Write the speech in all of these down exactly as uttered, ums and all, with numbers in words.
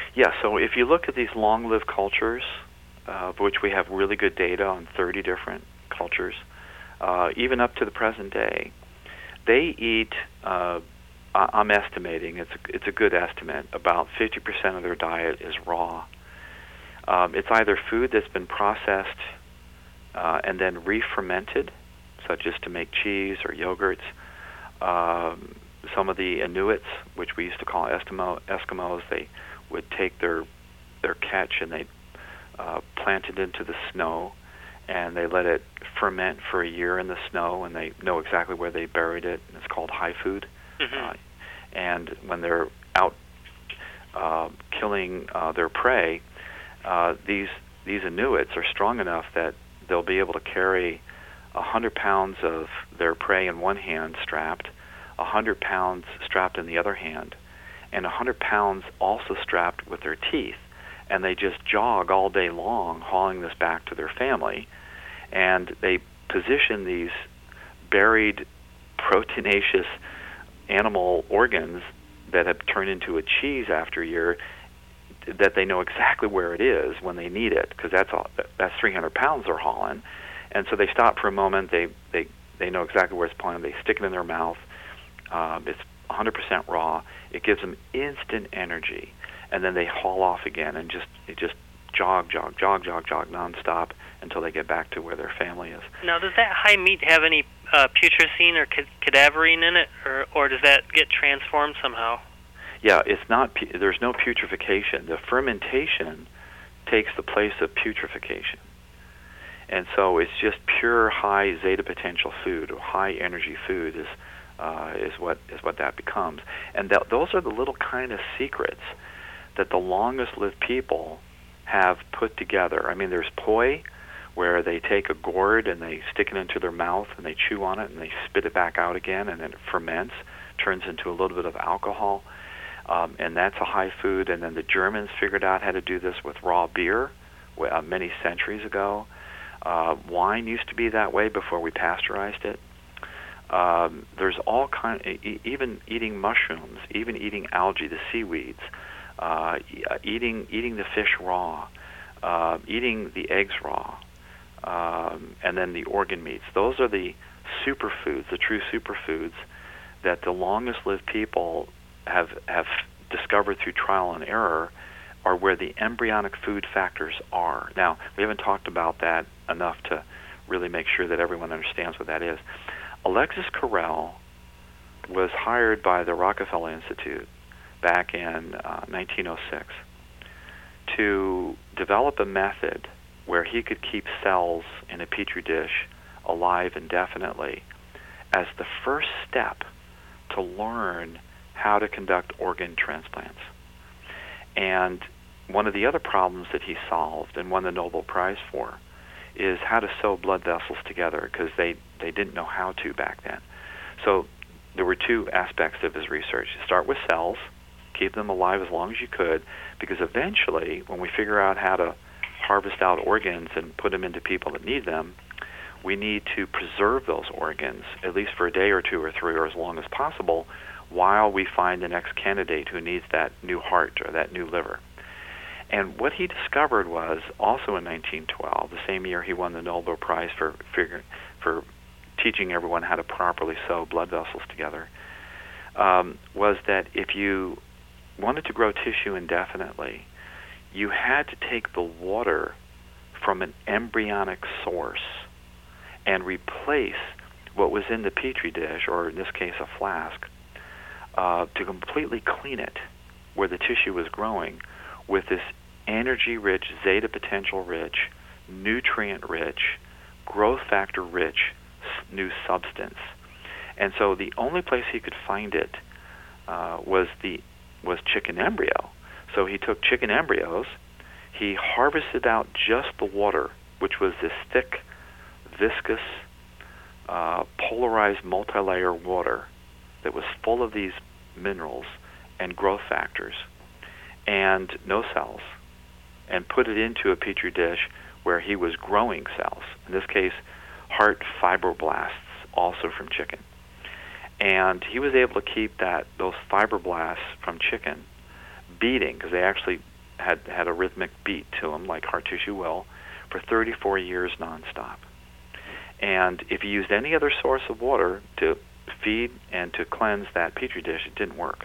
Yeah, so if you look at these long-lived cultures, uh, of which we have really good data on thirty different cultures, uh, even up to the present day, they eat, uh, I- I'm estimating, it's a, it's a good estimate, about fifty percent of their diet is raw. Um, it's either food that's been processed uh, and then re-fermented, such as to make cheese or yogurts. Um, some of the Inuits, which we used to call Eskimo, Eskimos, they would take their their catch and they uh, plant it into the snow, and they let it ferment for a year in the snow, and they know exactly where they buried it. And it's called high food. Mm-hmm. Uh, and when they're out uh, killing uh, their prey, uh, these these Inuits are strong enough that they'll be able to carry a hundred pounds of their prey in one hand strapped, a hundred pounds strapped in the other hand, and a hundred pounds also strapped with their teeth, and they just jog all day long, hauling this back to their family, and they position these buried, proteinaceous animal organs that have turned into a cheese after a year, that they know exactly where it is when they need it, because that's all, that's three hundred pounds they're hauling. And so they stop for a moment. They they they know exactly where it's planted. They stick it in their mouth. Um, it's one hundred percent raw. It gives them instant energy, and then they haul off again and just they just jog, jog, jog, jog, jog nonstop until they get back to where their family is. Now, does that high meat have any uh, putrescine or ca- cadaverine in it, or or does that get transformed somehow? Yeah, it's not. There's no putrefaction. The fermentation takes the place of putrefaction. And so it's just pure high zeta potential food, or high energy food is uh, is what is what that becomes. And that, those are the little kind of secrets that the longest lived people have put together. I mean, there's poi, where they take a gourd and they stick it into their mouth and they chew on it and they spit it back out again, and then it ferments, turns into a little bit of alcohol, um, and that's a high food. And then the Germans figured out how to do this with raw beer uh, many centuries ago. Uh, wine used to be that way before we pasteurized it. Um, there's all kind, e- even eating mushrooms, even eating algae, the seaweeds, uh, e- eating eating the fish raw, uh, eating the eggs raw, um, and then the organ meats. Those are the superfoods, the true superfoods that the longest-lived people have have discovered through trial and error, are where the embryonic food factors are. Now, we haven't talked about that enough to really make sure that everyone understands what that is. Alexis Carrel was hired by the Rockefeller Institute back in uh, nineteen oh six to develop a method where he could keep cells in a petri dish alive indefinitely as the first step to learn how to conduct organ transplants. And one of the other problems that he solved and won the Nobel Prize for is how to sew blood vessels together, because they, they didn't know how to back then. So there were two aspects of his research. Start with cells, keep them alive as long as you could, because eventually when we figure out how to harvest out organs and put them into people that need them, we need to preserve those organs, at least for a day or two or three or as long as possible, while we find the next candidate who needs that new heart or that new liver. And what he discovered was, also in nineteen twelve, the same year he won the Nobel Prize for figure, for teaching everyone how to properly sew blood vessels together, um, was that if you wanted to grow tissue indefinitely, you had to take the water from an embryonic source and replace what was in the petri dish, or in this case a flask, uh, to completely clean it where the tissue was growing with this energy-rich, zeta potential-rich, nutrient-rich, growth factor-rich new substance. And so the only place he could find it uh, was the was chicken embryo. So he took chicken embryos, he harvested out just the water, which was this thick, viscous, uh, polarized multi-layer water that was full of these minerals and growth factors, and no cells, and put it into a petri dish where he was growing cells, in this case, heart fibroblasts, also from chicken. And he was able to keep that those fibroblasts from chicken beating, because they actually had had a rhythmic beat to them, like heart tissue will, for thirty-four years nonstop. And if you used any other source of water to feed and to cleanse that petri dish, it didn't work.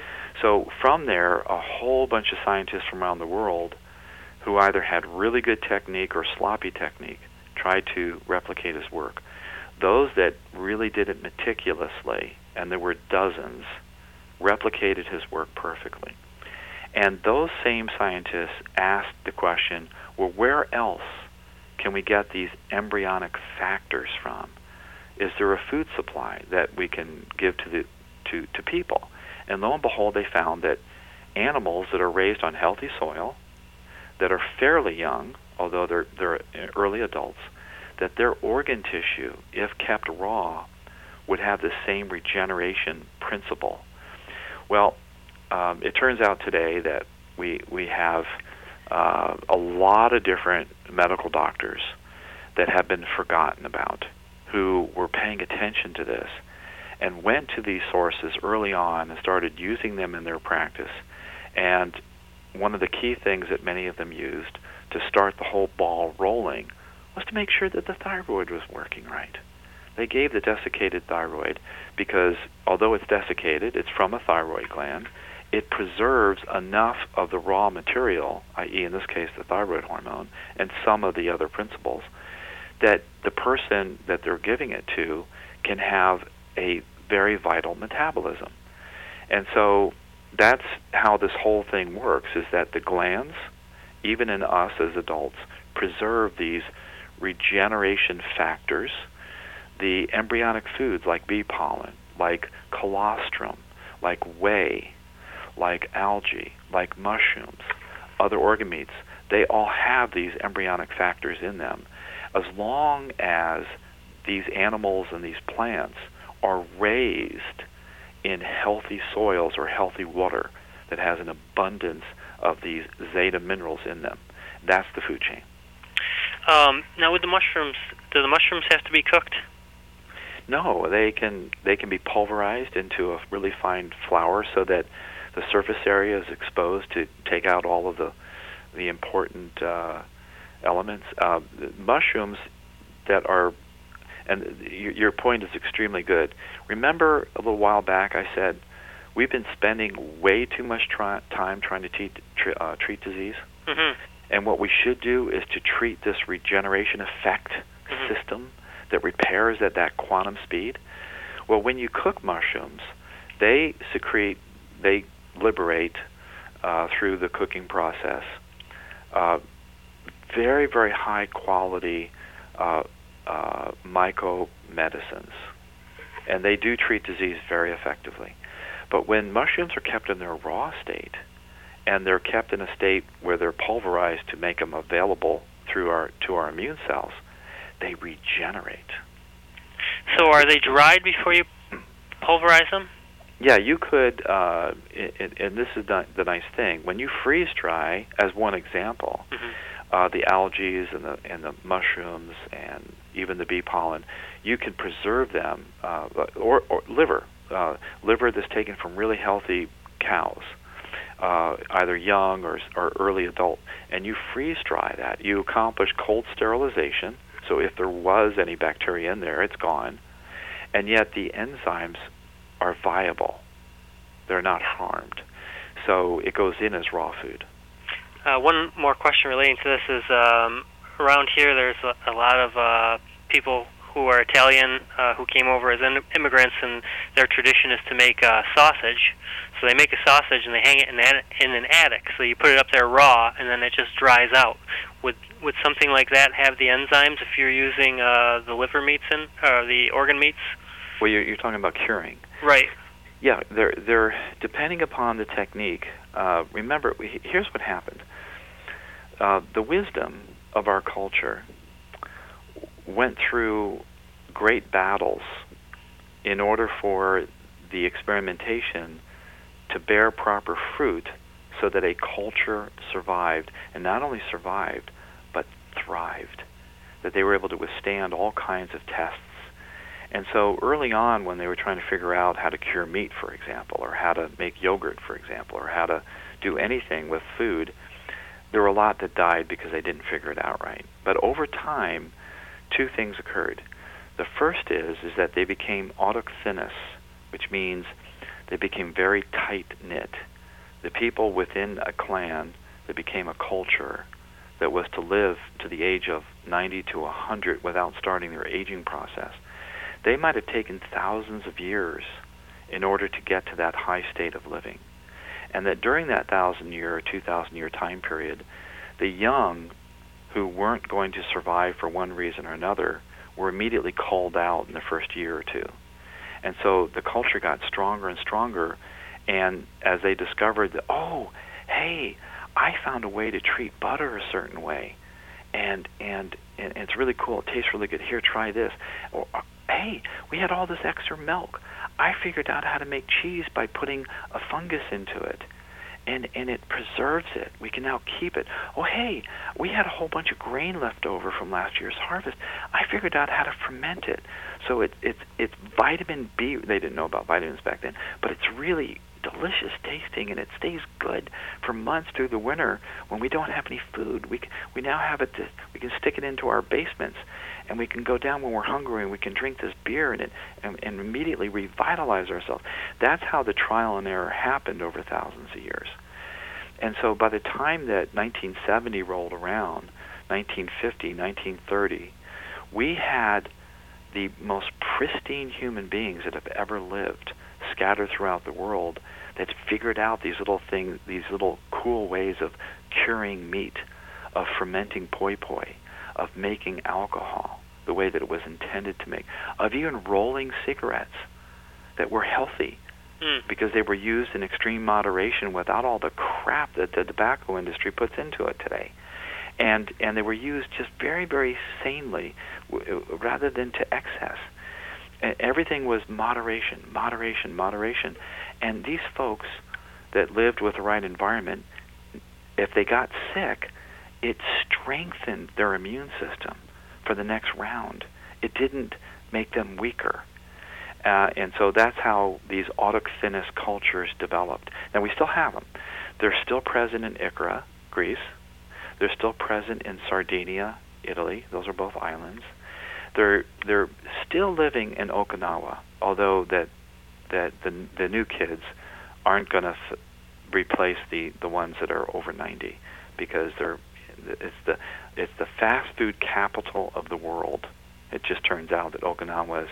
So from there, a whole bunch of scientists from around the world who either had really good technique or sloppy technique tried to replicate his work. Those that really did it meticulously, and there were dozens, replicated his work perfectly. And those same scientists asked the question, well, where else can we get these embryonic factors from? Is there a food supply that we can give to the to, to people? And lo and behold, they found that animals that are raised on healthy soil, that are fairly young, although they're they're early adults, that their organ tissue, if kept raw, would have the same regeneration principle. Well, um, it turns out today that we we have uh, a lot of different medical doctors that have been forgotten about, who were paying attention to this and went to these sources early on and started using them in their practice. And one of the key things that many of them used to start the whole ball rolling was to make sure that the thyroid was working right. They gave the desiccated thyroid because although it's desiccated, it's from a thyroid gland, it preserves enough of the raw material, that is in this case the thyroid hormone, and some of the other principles, that the person that they're giving it to can have a very vital metabolism. And so that's how this whole thing works, is that the glands, even in us as adults, preserve these regeneration factors, the embryonic foods like bee pollen, like colostrum, like whey, like algae, like mushrooms, other organ meats. They all have these embryonic factors in them. As long as these animals and these plants are raised in healthy soils or healthy water that has an abundance of these zeta minerals in them, that's the food chain. Um, now with the mushrooms, do the mushrooms have to be cooked? No, they can they can be pulverized into a really fine flour so that the surface area is exposed to take out all of the the important uh, elements. Uh, mushrooms that are, and your, your point is extremely good. Remember a little while back I said we've been spending way too much try, time trying to treat, tr- uh, treat disease? Mm-hmm. And what we should do is to treat this regeneration effect mm-hmm. system that repairs at that quantum speed. Well, when you cook mushrooms, they secrete, they liberate uh, through the cooking process uh, very, very high quality uh, uh, myco-medicines. And they do treat disease very effectively. But when mushrooms are kept in their raw state, and they're kept in a state where they're pulverized to make them available through our to our immune cells, they regenerate. So are they dried before you pulverize them? Yeah, you could, uh, and, and this is the, the nice thing, when you freeze dry, as one example, mm-hmm. uh, the algae and the, and the mushrooms and even the bee pollen, you can preserve them, uh, or, or liver, uh, liver that's taken from really healthy cows, uh, either young or, or early adult, and you freeze dry that. You accomplish cold sterilization, so if there was any bacteria in there, it's gone, and yet the enzymes are viable. They're not harmed. So it goes in as raw food. Uh, one more question relating to this is, um, around here there's a, a lot of uh, people who are Italian uh, who came over as in- immigrants, and their tradition is to make uh, sausage. So they make a sausage and they hang it in, an, in an attic. So you put it up there raw, and then it just dries out. Would would something like that have the enzymes if you're using uh, the liver meats in, or the organ meats? Well, you're, you're talking about curing. Right. Yeah, they're, they're depending upon the technique. Uh, remember, here's what happened. Uh, the wisdom of our culture went through great battles in order for the experimentation to bear proper fruit so that a culture survived, and not only survived, but thrived, that they were able to withstand all kinds of tests. And so early on, when they were trying to figure out how to cure meat, for example, or how to make yogurt, for example, or how to do anything with food, there were a lot that died because they didn't figure it out right. But over time, two things occurred. The first is is that they became autochthonous, which means they became very tight-knit. The people within a clan that became a culture that was to live to the age of ninety to one hundred without starting their aging process, they might have taken thousands of years in order to get to that high state of living. And that during that thousand-year or two thousand-year time period, the young who weren't going to survive for one reason or another were immediately called out in the first year or two. And so the culture got stronger and stronger, and as they discovered that, oh, hey, I found a way to treat butter a certain way, and and, and it's really cool, it tastes really good, here, try this. Or, hey, we had all this extra milk. I figured out how to make cheese by putting a fungus into it, and and it preserves it. We can now keep it. Oh, hey, we had a whole bunch of grain left over from last year's harvest. I figured out how to ferment it. So it, it's it's vitamin B. They didn't know about vitamins back then, but it's really delicious tasting, and it stays good for months through the winter when we don't have any food. We we now have it. To, we can stick it into our basements, and we can go down when we're hungry, and we can drink this beer and it and, and immediately revitalize ourselves. That's how the trial and error happened over thousands of years. And so by the time that nineteen seventy rolled around, nineteen fifty, nineteen thirty, we had the most pristine human beings that have ever lived scattered throughout the world that figured out these little things, these little cool ways of curing meat, of fermenting poi poi, of making alcohol the way that it was intended to make, of even rolling cigarettes that were healthy mm. because they were used in extreme moderation without all the crap that the tobacco industry puts into it today. And and they were used just very, very sanely w- rather than to excess. Everything was moderation, moderation, moderation. And these folks that lived with the right environment, if they got sick, it strengthened their immune system for the next round. It didn't make them weaker. Uh, and so that's how these autochthonous cultures developed. Now, we still have them. They're still present in Ikaria, Greece. They're still present in Sardinia, Italy. Those are both islands. They're they're still living in Okinawa, although that that the the new kids aren't going to f- replace the, the ones that are over ninety, because they're it's the it's the fast food capital of the world. It just turns out that Okinawa's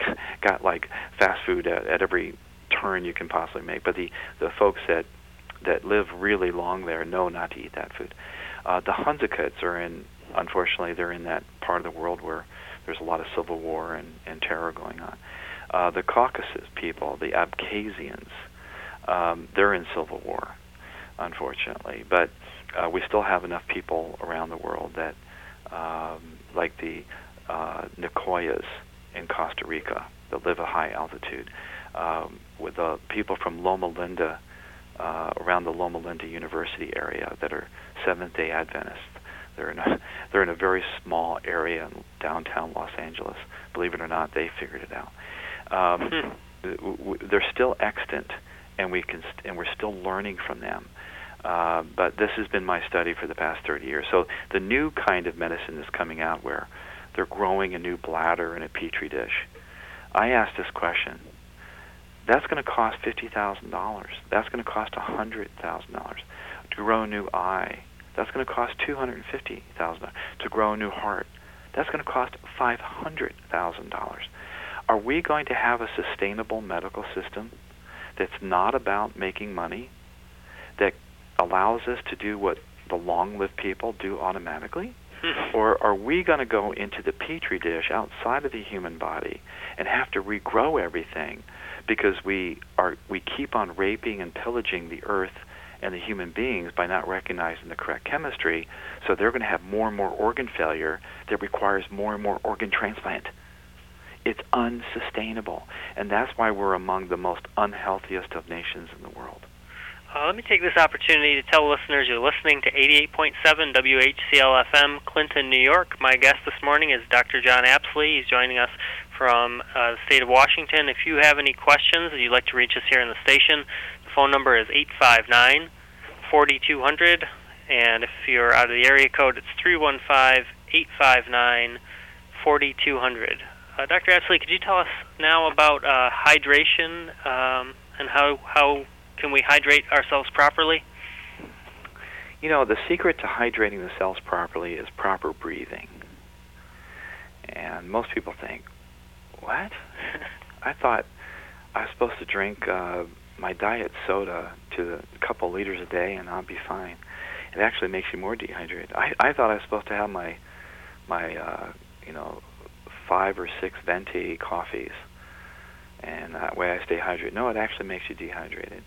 got like fast food at, at every turn you can possibly make. But the, the folks that that live really long there know not to eat that food. Uh, the Hunzakuts are in, unfortunately, they're in that part of the world where there's a lot of civil war and, and terror going on. Uh, the Caucasus people, the Abkhazians, um, they're in civil war, unfortunately. But uh, we still have enough people around the world that, um, like the uh, Nicoyas in Costa Rica, that live at high altitude, um, with the people from Loma Linda, uh, around the Loma Linda University area, that are Seventh-day Adventists. They're in a they're in a very small area in downtown Los Angeles. Believe it or not, they figured it out. Um, hmm. w- w- they're still extant, and we can st- and we're still learning from them. Uh, but this has been my study for the past thirty years. So the new kind of medicine is coming out where they're growing a new bladder in a petri dish. I asked this question. That's going to cost fifty thousand dollars. That's going to cost one hundred thousand dollars. To grow a new eye, that's going to cost two hundred fifty thousand dollars. To grow a new heart, that's going to cost five hundred thousand dollars. Are we going to have a sustainable medical system that's not about making money, that allows us to do what the long-lived people do automatically? Or are we going to go into the petri dish outside of the human body and have to regrow everything because we are we keep on raping and pillaging the earth and the human beings by not recognizing the correct chemistry, so they're going to have more and more organ failure that requires more and more organ transplant? It's unsustainable, and that's why we're among the most unhealthiest of nations in the world. Uh, let me take this opportunity to tell listeners you're listening to eighty-eight point seven W H C L F M, Clinton, New York. My guest this morning is Doctor John Apsley. He's joining us from uh, the state of Washington. If you have any questions and you'd like to reach us here in the station, the phone number is eight five nine, forty-two hundred, and if you're out of the area code, it's three one five, eight five nine, forty-two hundred. Uh, Doctor Astley, could you tell us now about uh, hydration um, and how how can we hydrate ourselves properly? You know, the secret to hydrating the cells properly is proper breathing. And most people think, what? I thought I was supposed to drink uh, my diet soda to a couple liters a day and I'll be fine. It actually makes you more dehydrated. I, I thought I was supposed to have my, my uh, you know, five or six venti coffees, and that way I stay hydrated. No, it actually makes you dehydrated.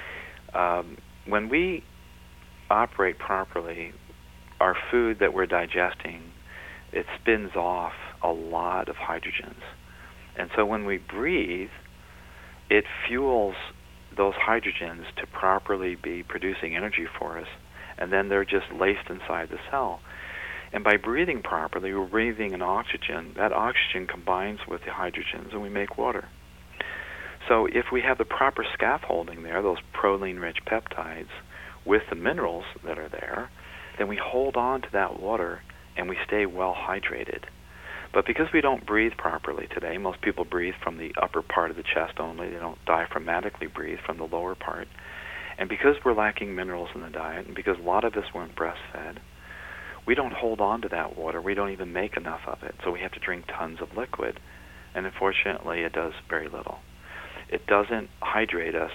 Um, when we operate properly, our food that we're digesting, it spins off a lot of hydrogens. And so when we breathe, it fuels those hydrogens to properly be producing energy for us, and then they're just laced inside the cell. And by breathing properly, we're breathing in oxygen. That oxygen combines with the hydrogens, and we make water. So if we have the proper scaffolding there, those proline-rich peptides, with the minerals that are there, then we hold on to that water and we stay well hydrated. But because we don't breathe properly today, most people breathe from the upper part of the chest only. They don't diaphragmatically breathe from the lower part. And because we're lacking minerals in the diet, and because a lot of us weren't breastfed, we don't hold on to that water. We don't even make enough of it. So we have to drink tons of liquid. And unfortunately, it does very little. It doesn't hydrate us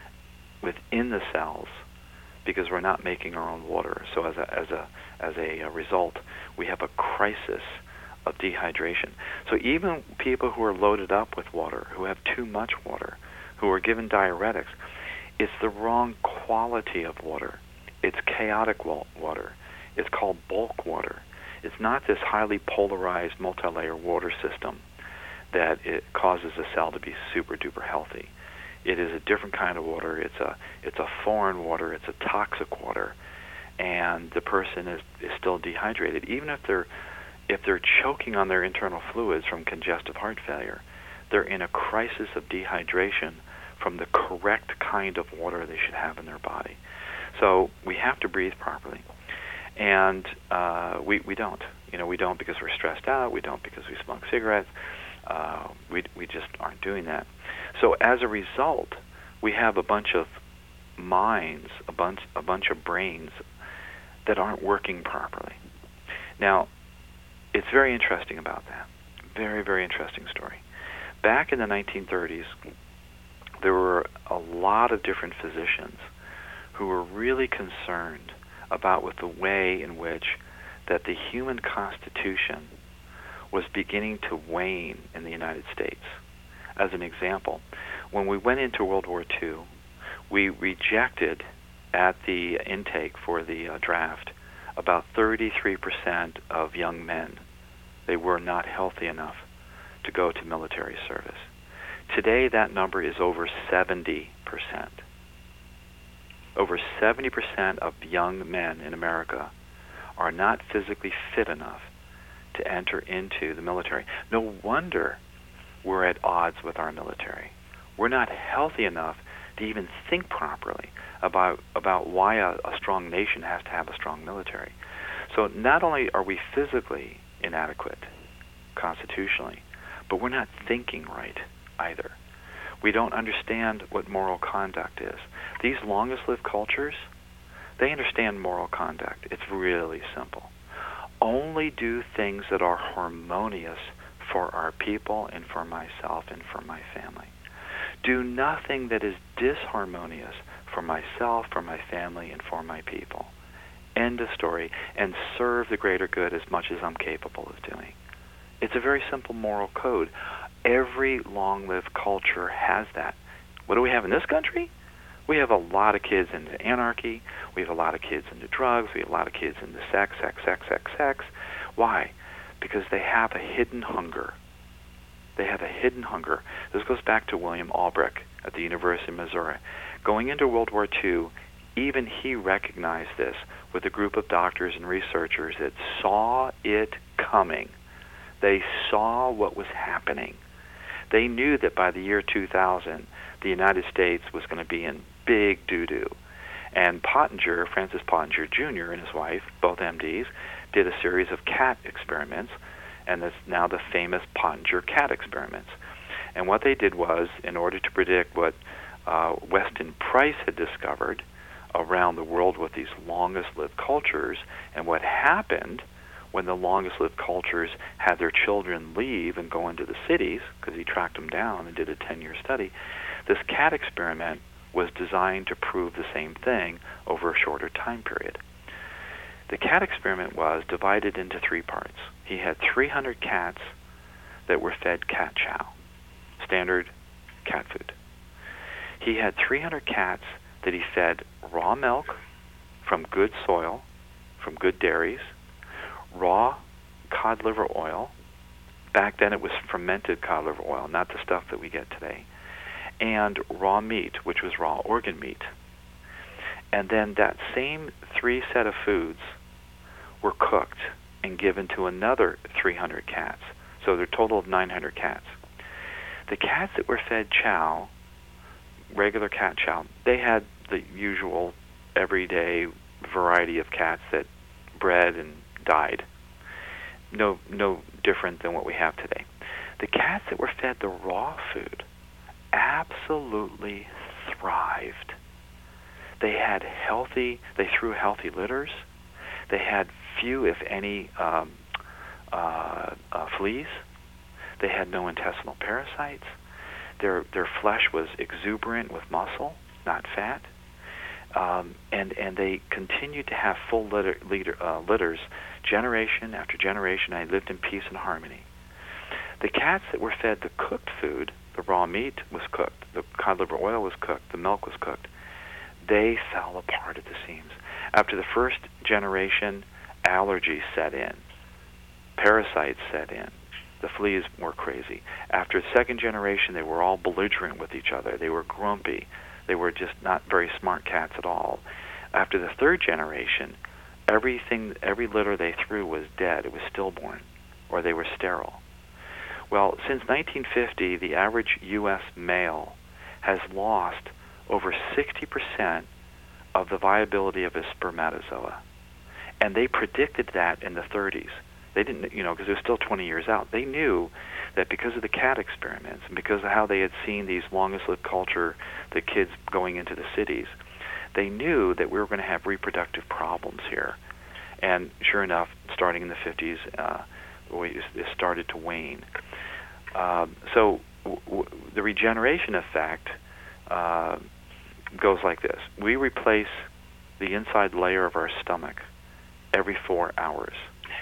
within the cells because we're not making our own water. So as a as a as a result, we have a crisis of dehydration. So even people who are loaded up with water, who have too much water, who are given diuretics, it's the wrong quality of water. It's chaotic water. It's called bulk water. It's not this highly polarized multi-layer water system that it causes a cell to be super duper healthy. It is a different kind of water. It's a it's a foreign water. It's a toxic water, and the person is, is still dehydrated, even if they're if they're choking on their internal fluids from congestive heart failure. They're in a crisis of dehydration from the correct kind of water they should have in their body. So we have to breathe properly, and uh, we we don't. You know, we don't because we're stressed out. We don't because we smoke cigarettes. Uh, we we just aren't doing that. So as a result, we have a bunch of minds, a bunch a bunch of brains that aren't working properly. Now, it's very interesting about that. Very, very interesting story. Back in the nineteen thirties, there were a lot of different physicians who were really concerned about with the way in which that the human constitution was beginning to wane in the United States. As an example, when we went into World War Two, we rejected at the intake for the uh, draft about thirty-three percent of young men. They were not healthy enough to go to military service. Today, that number is over seventy percent. Over seventy percent of young men in America are not physically fit enough to enter into the military. No wonder we're at odds with our military. We're not healthy enough to even think properly about about why a, a strong nation has to have a strong military. So not only are we physically inadequate constitutionally, but we're not thinking right either. We don't understand what moral conduct is. These longest-lived cultures, they understand moral conduct. It's really simple. Only do things that are harmonious for our people and for myself and for my family. Do nothing that is disharmonious for myself, for my family, and for my people. End of story. And serve the greater good as much as I'm capable of doing. It's a very simple moral code. Every long-lived culture has that. What do we have in this country? We have a lot of kids into anarchy. We have a lot of kids into drugs. We have a lot of kids into sex, sex, sex, sex, sex. Why? Because they have a hidden hunger. They have a hidden hunger. This goes back to William Albrecht at the University of Missouri. Going into World War Two, even he recognized this with a group of doctors and researchers that saw it coming. They saw what was happening. They knew that by the year two thousand, the United States was going to be in big doo-doo. And Pottinger, Francis Pottinger Junior and his wife, both M Ds, did a series of cat experiments, and that's now the famous Pottinger cat experiments. And what they did was, in order to predict what uh, Weston Price had discovered around the world with these longest-lived cultures, and what happened when the longest-lived cultures had their children leave and go into the cities, because he tracked them down and did a ten-year study, this cat experiment was designed to prove the same thing over a shorter time period. The cat experiment was divided into three parts. He had three hundred cats that were fed cat chow, standard cat food. He had three hundred cats that he fed raw milk from good soil, from good dairies, raw cod liver oil. Back then it was fermented cod liver oil, not the stuff that we get today. And raw meat, which was raw organ meat. And then that same three set of foods were cooked and given to another three hundred cats. So there are a total of nine hundred cats. The cats that were fed chow, regular cat chow, they had the usual everyday variety of cats that bred and died. No, no different than what we have today. The cats that were fed the raw food absolutely thrived. They had healthy, they threw healthy litters. They had few, if any, um, uh, uh, fleas. They had no intestinal parasites. Their their flesh was exuberant with muscle, not fat. Um, and and they continued to have full litter, litter, uh, litters generation after generation. I lived in peace and harmony. The cats that were fed the cooked food, the raw meat was cooked, the cod liver oil was cooked, the milk was cooked, they fell apart at the seams. After the first generation, allergies set in, parasites set in, the fleas were crazy. After the second generation, they were all belligerent with each other. They were grumpy. They were just not very smart cats at all. After the third generation, everything, every litter they threw was dead. It was stillborn, or they were sterile. Well, since nineteen fifty, the average U S male has lost over sixty percent of the viability of his spermatozoa. And they predicted that in the thirties. They didn't, you know, because it was still twenty years out. They knew that because of the cat experiments and because of how they had seen these longest-lived culture, the kids going into the cities, they knew that we were going to have reproductive problems here. And sure enough, starting in the fifties, uh, it started to wane. Um, so w- w- the regeneration effect uh, goes like this. We replace the inside layer of our stomach every four hours.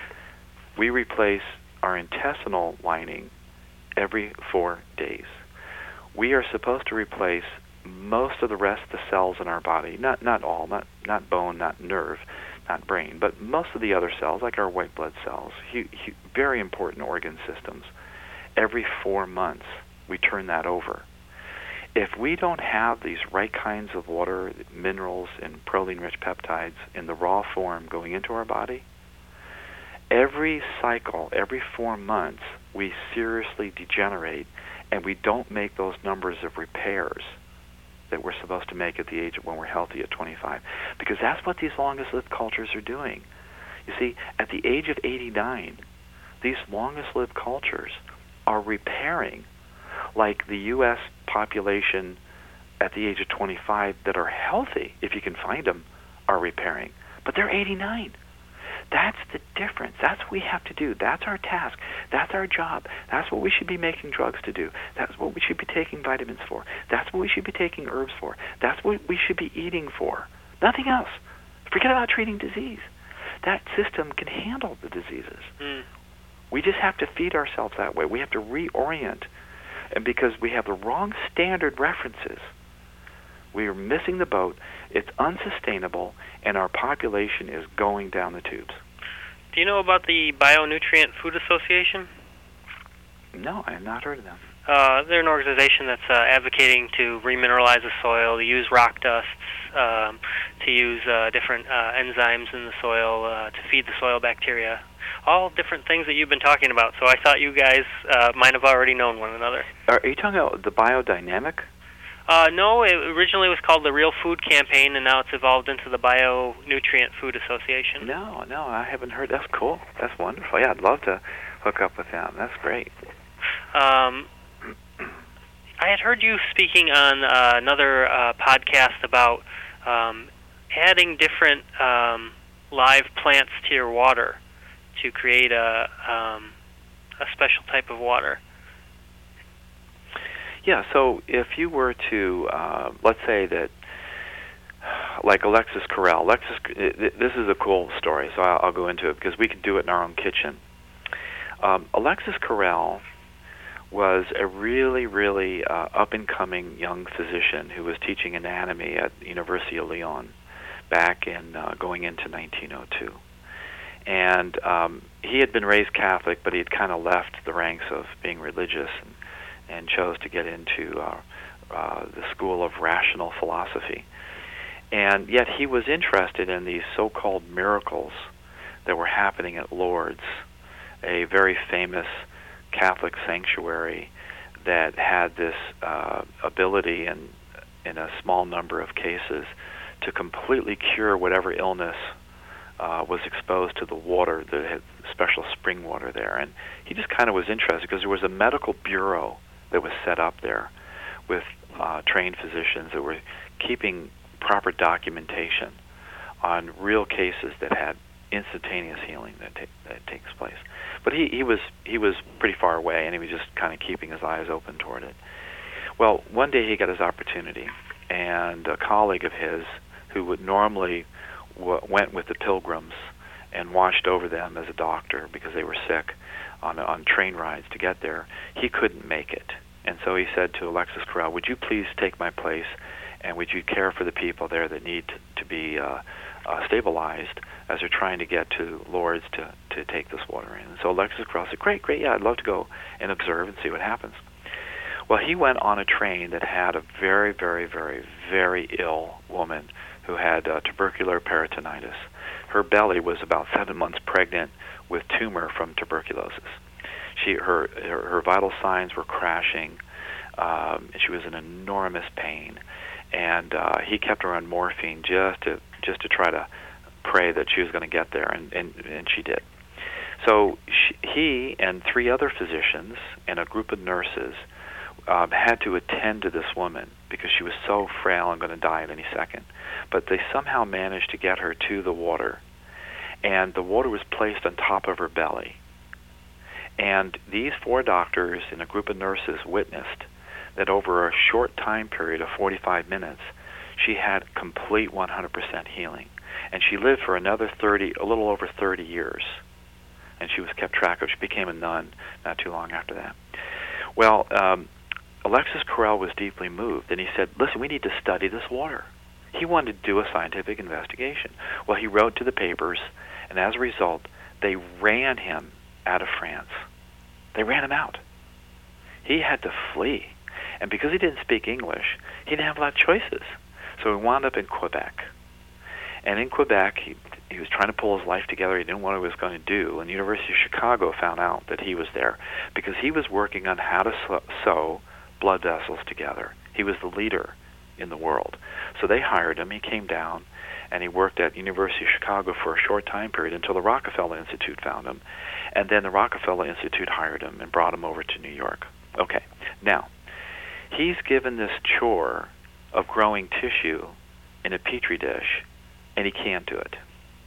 We replace our intestinal lining every four days. We are supposed to replace most of the rest of the cells in our body, not not all, not not bone, not nerve, not brain, but most of the other cells, like our white blood cells, hu- hu- very important organ systems. Every four months, we turn that over. If we don't have these right kinds of water, minerals, and protein-rich peptides in the raw form going into our body, every cycle, every four months, we seriously degenerate, and we don't make those numbers of repairs that we're supposed to make at the age of when we're healthy at twenty-five. Because that's what these longest-lived cultures are doing. You see, at the age of eighty-nine, these longest-lived cultures are repairing like the U S population at the age of twenty-five that are healthy, if you can find them, are repairing. But they're eighty-nine. That's the difference. That's what we have to do. That's our task. That's our job. That's what we should be making drugs to do. That's what we should be taking vitamins for. That's what we should be taking herbs for. That's what we should be eating for. Nothing else. Forget about treating disease. That system can handle the diseases. Mm. We just have to feed ourselves that way. We have to reorient. And because we have the wrong standard references, we are missing the boat. It's unsustainable, and our population is going down the tubes. Do you know about the Bionutrient Food Association? No, I have not heard of them. Uh, they're an organization that's uh, advocating to remineralize the soil, to use rock dusts, um, to use uh, different uh, enzymes in the soil uh, to feed the soil bacteria. All different things that you've been talking about. So I thought you guys uh, might have already known one another. Are you talking about the biodynamic? Uh, no, it originally was called the Real Food Campaign, and now it's evolved into the Bionutrient Food Association. No, no, I haven't heard. That's cool. That's wonderful. Yeah, I'd love to hook up with them. That's great. Um, I had heard you speaking on uh, another uh, podcast about um, adding different um, live plants to your water to create a um, a special type of water. Yeah, so if you were to, uh, let's say that, like Alexis Carrel, Alexis, this is a cool story, so I'll, I'll go into it because we could do it in our own kitchen. Um, Alexis Carrel was a really, really uh, up-and-coming young physician who was teaching anatomy at the University of Lyon back in uh, going into nineteen oh two. And um, he had been raised Catholic, but he had kind of left the ranks of being religious and, and chose to get into uh, uh, the school of rational philosophy. And yet he was interested in these so-called miracles that were happening at Lourdes, a very famous Catholic sanctuary that had this uh, ability in, in a small number of cases to completely cure whatever illness uh, was exposed to the water, that had special spring water there. And he just kind of was interested because there was a medical bureau that was set up there with uh, trained physicians that were keeping proper documentation on real cases that had instantaneous healing that, ta- that takes place. But he, he was he was pretty far away, and he was just kind of keeping his eyes open toward it. Well, one day he got his opportunity, and a colleague of his who would normally w- went with the pilgrims and watched over them as a doctor because they were sick on on train rides to get there, he couldn't make it. And so he said to Alexis Carrel, would you please take my place, and would you care for the people there that need to, to be uh, uh, stabilized as they're trying to get to Lourdes to, to take this water in? And so Alexis Carrel said, great, great, yeah, I'd love to go and observe and see what happens. Well, he went on a train that had a very, very, very, very ill woman who had uh, tubercular peritonitis. Her belly was about seven months pregnant with tumor from tuberculosis. She, her, her, her vital signs were crashing. Um, she was in enormous pain, and uh, he kept her on morphine just to just to try to pray that she was going to get there, and, and, and she did. So she, he and three other physicians and a group of nurses um, had to attend to this woman because she was so frail and going to die at any second. But they somehow managed to get her to the water, and the water was placed on top of her belly. And these four doctors and a group of nurses witnessed that over a short time period of forty-five minutes, she had complete one hundred percent healing. And she lived for another thirty, a little over thirty years. And she was kept track of. She became a nun not too long after that. Well, um, Alexis Carrel was deeply moved, and he said, listen, we need to study this water. He wanted to do a scientific investigation. Well, he wrote to the papers, and as a result, they ran him out of France. They ran him out. He had to flee. And because he didn't speak English, he didn't have a lot of choices. So he wound up in Quebec. And in Quebec, he, he was trying to pull his life together. He didn't know what he was going to do. And the University of Chicago found out that he was there because he was working on how to sew blood vessels together. He was the leader in the world. So they hired him. He came down, and he worked at University of Chicago for a short time period until the Rockefeller Institute found him. And then the Rockefeller Institute hired him and brought him over to New York. Okay, now, he's given this chore of growing tissue in a petri dish, and he can't do it.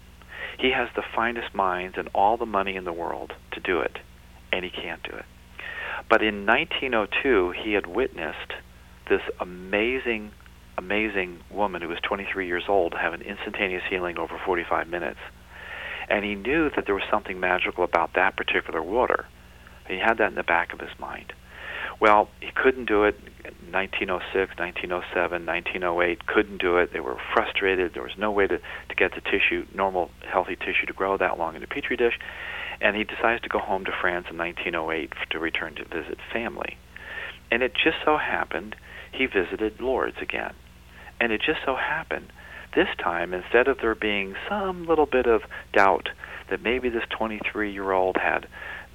He has the finest minds and all the money in the world to do it, and he can't do it. But in nineteen oh two, he had witnessed this amazing, amazing woman who was twenty-three years old have an instantaneous healing over forty-five minutes. And he knew that there was something magical about that particular water. He had that in the back of his mind. Well, he couldn't do it in nineteen oh six, nineteen oh seven, nineteen oh eight, couldn't do it. They were frustrated. There was no way to, to get the tissue, normal, healthy tissue, to grow that long in a petri dish. And he decides to go home to France in nineteen oh eight to return to visit family. And it just so happened he visited Lourdes again. And it just so happened this time, instead of there being some little bit of doubt that maybe this twenty-three-year-old had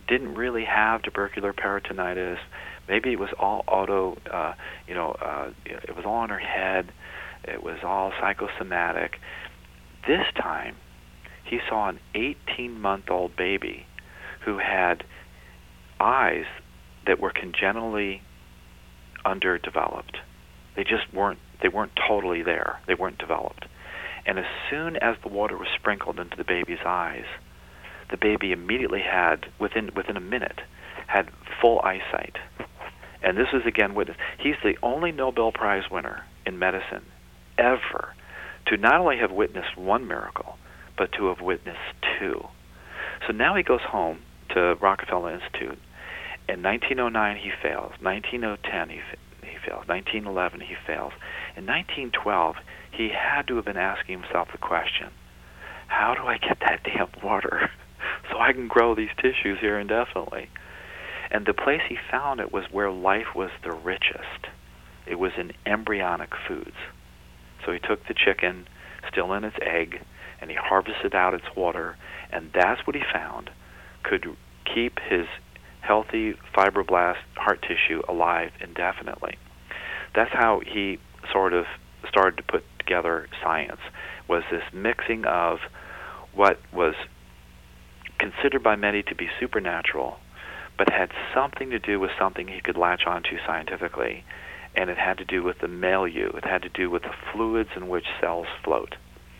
didn't really have tubercular peritonitis. Maybe it was all auto, uh, you know, uh, it was all in her head. It was all psychosomatic. This time, he saw an eighteen-month-old baby who had eyes that were congenitally underdeveloped. They just weren't, they weren't totally there. They weren't developed. And as soon as the water was sprinkled into the baby's eyes, the baby immediately had, within within a minute, had full eyesight. And this is, again, witness. He's the only Nobel Prize winner in medicine ever to not only have witnessed one miracle, but to have witnessed two. So now he goes home to Rockefeller Institute. In nineteen oh nine, he fails. nineteen ten, he, he fails. nineteen eleven, he fails. In nineteen twelve, he had to have been asking himself the question, how do I get that damn water so I can grow these tissues here indefinitely? And the place he found it was where life was the richest. It was in embryonic foods. So he took the chicken, still in its egg, and he harvested out its water, and that's what he found could keep his healthy fibroblast heart tissue alive indefinitely. That's how he sort of started to put together science, was this mixing of what was considered by many to be supernatural, but had something to do with something he could latch onto scientifically, and it had to do with the milieu. It had to do with the fluids in which cells float.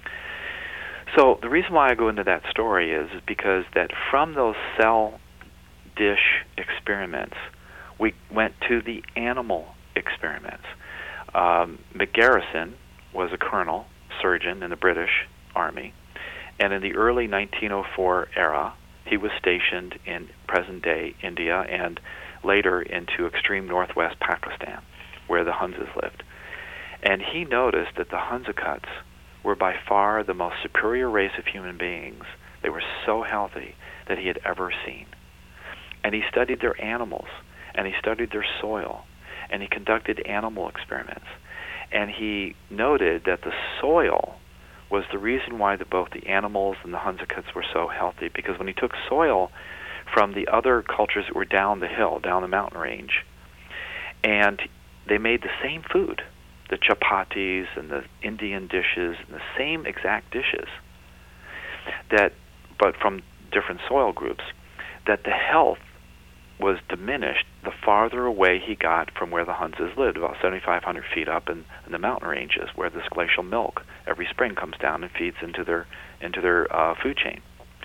So the reason why I go into that story is because that from those cell dish experiments, we went to the animal experiments. Um, McGarrison was a colonel, surgeon in the British Army, and in the early nineteen oh four era, he was stationed in present-day India and later into extreme northwest Pakistan, where the Hunzas lived. And he noticed that the Hunzakuts were by far the most superior race of human beings. They were so healthy that he had ever seen. And he studied their animals, and he studied their soil, and he conducted animal experiments. And he noted that the soil was the reason why the, both the animals and the Hunzakuts were so healthy, because when he took soil from the other cultures that were down the hill, down the mountain range, and they made the same food, the chapatis and the Indian dishes, and the same exact dishes, that, but from different soil groups, that the health was diminished the farther away he got from where the Hunzas lived, about seventy-five hundred feet up in, in the mountain ranges, where this glacial milk every spring comes down and feeds into their into their uh, food chain.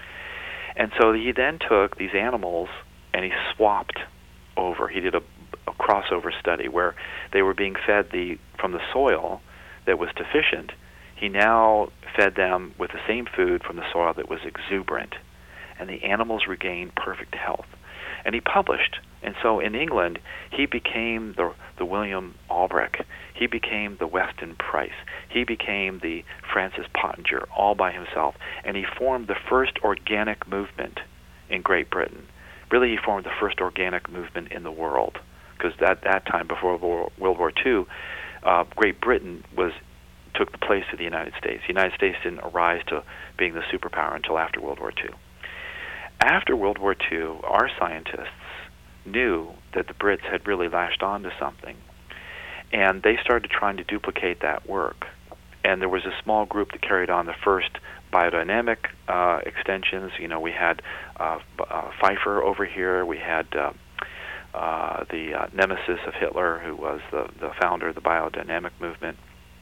And so he then took these animals and he swapped over. He did a, a crossover study where they were being fed the from the soil that was deficient. He now fed them with the same food from the soil that was exuberant, and the animals regained perfect health. And he published. And so in England, he became the, the William Albrecht. He became the Weston Price. He became the Francis Pottinger, all by himself. And he formed the first organic movement in Great Britain. Really, he formed the first organic movement in the world. Because at that time, before World War Two, uh, Great Britain was took the place of the United States. The United States didn't arise to being the superpower until after World War Two. After World War Two, our scientists knew that the Brits had really latched on to something, and they started trying to duplicate that work. And there was a small group that carried on the first biodynamic uh, extensions. You know, we had uh, uh, Pfeiffer over here. We had uh, uh, the uh, nemesis of Hitler, who was the, the founder of the biodynamic movement.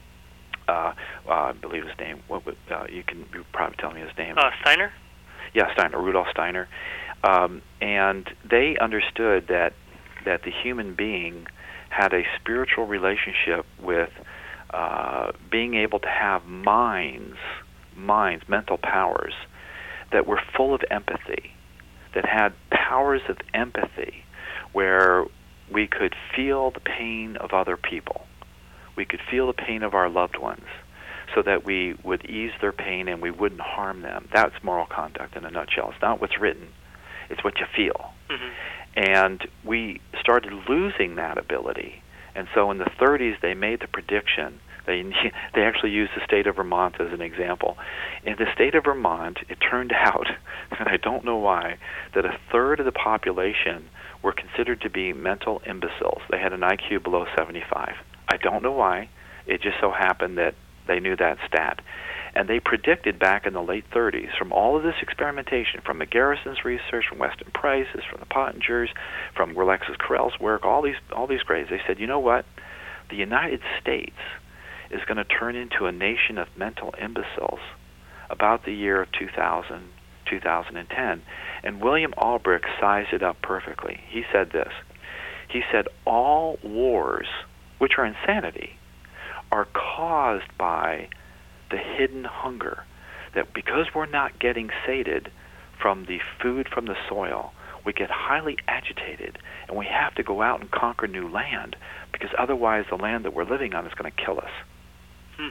Uh, uh, I believe his name. What would, uh, you can you probably tell me his name. Uh, Steiner? Yeah, Steiner, Rudolf Steiner. Um, and they understood that that the human being had a spiritual relationship with uh, being able to have minds, minds, mental powers that were full of empathy, that had powers of empathy where we could feel the pain of other people. We could feel the pain of our loved ones, so that we would ease their pain and we wouldn't harm them. That's moral conduct in a nutshell. It's not what's written. It's what you feel. Mm-hmm. And we started losing that ability. And so in the thirties, they made the prediction They they actually used the state of Vermont as an example. In the state of Vermont, it turned out, and I don't know why, that a third of the population were considered to be mental imbeciles. They had an I Q below seventy-five. I don't know why. It just so happened that they knew that stat. And they predicted back in the late thirties, from all of this experimentation, from McGarrison's research, from Weston Price's, from the Pottingers, from Alexis Carrel's work, all these all these grades, they said, you know what? The United States is going to turn into a nation of mental imbeciles about the year of two thousand, two thousand ten. And William Albrecht sized it up perfectly. He said this. He said, all wars, which are insanity, are caused by the hidden hunger, that because we're not getting sated from the food from the soil, we get highly agitated, and we have to go out and conquer new land, because otherwise the land that we're living on is going to kill us. Hmm.